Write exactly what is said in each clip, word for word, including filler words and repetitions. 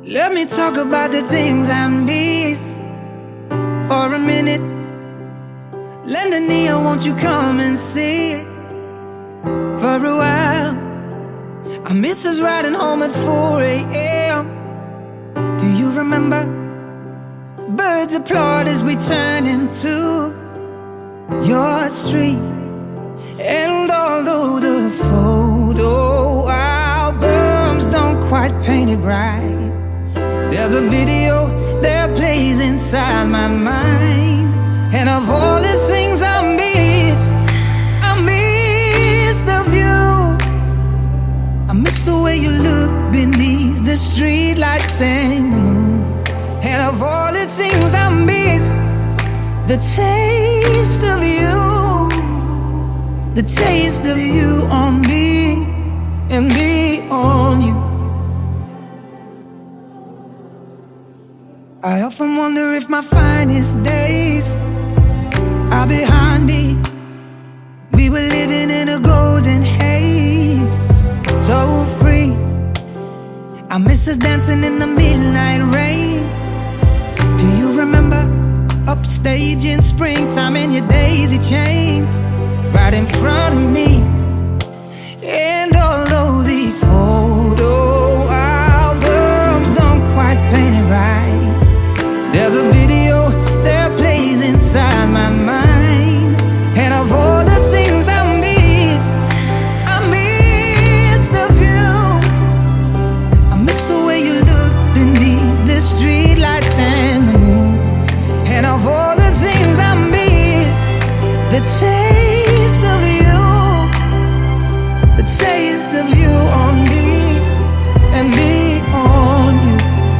Let me talk about the things I miss for a minute. Lendania, won't you come and see it for a while? I miss us riding home at four a m Do you remember? Birds applaud as we turn into your street. And although the photo albums don't quite paint it right, there's a video that plays inside my mind. And of all the things I miss, I miss the view. I miss the way you look beneath the streetlights and the moon. And of all the things I miss, the taste of you, the taste of you on me and me on you. I often wonder if my finest days are behind me. We were living in a golden haze, so free. I miss us dancing in the midnight rain. Do you remember? Upstage in springtime in your daisy chains, right in front of me. And although these photo albums don't quite paint it right, there's a video that plays inside my mind. And of all the things I miss, I miss the view. I miss the way you look beneath the streetlights and the moon. And of all the things I miss, the taste of you, the taste of you on me and me on you.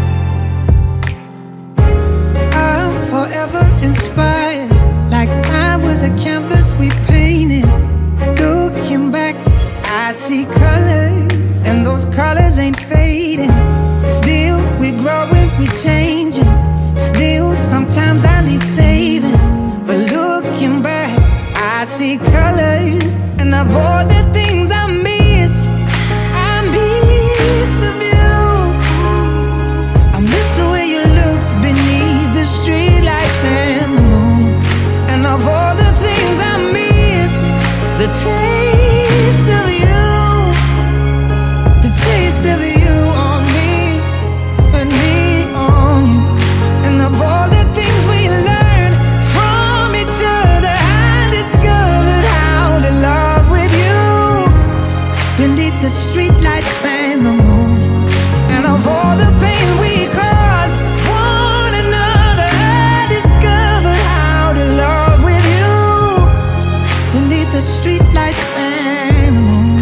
I'm forever inspired, like time was a canvas we painted. Looking back, I see colors, and those colors ain't fading. Still, we're growing, we're changing. Still, sometimes I need saving. But looking back, I see colors, and of all the things I miss, I miss the view. I miss the way you look beneath the streetlights and the moon. And of all the things I miss, the taste of you, the taste of you on me and me on you. And of all the things we learned from each other, I discovered how to love with you beneath the streetlights and the moon. And of all the pain we caused one another, I discovered how to love with you beneath the streetlights and the moon.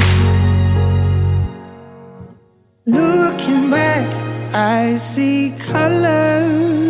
Looking back, I see colors,